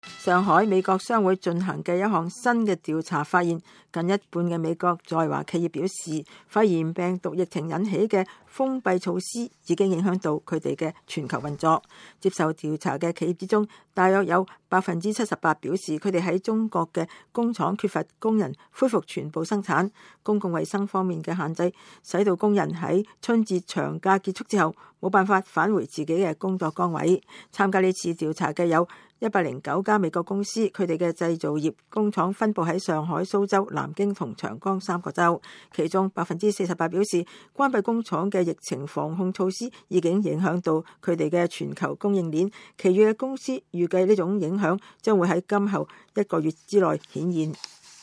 上海美國商會進行嘅一項新嘅調查發現，近一半嘅美國在華企業表示，肺炎病毒疫情引起嘅封閉措施已經影響到佢哋嘅全球運作。接受調查嘅企業之中，大約有78%表示佢哋喺中國嘅工廠缺乏工人恢復全部生產。公共衛生方面嘅限制，使到工人喺春節長假結束之後冇辦法返回自己嘅工作崗位。參加呢次調查嘅有109家美國公司，佢哋嘅製造業工廠分佈喺上海、蘇州、南京同長江3個州。其中48%表示關閉工廠嘅疫情防控措施已經影響到佢哋嘅全球供應鏈。其餘嘅公司預計呢種影響將會喺今後1個月之內顯現。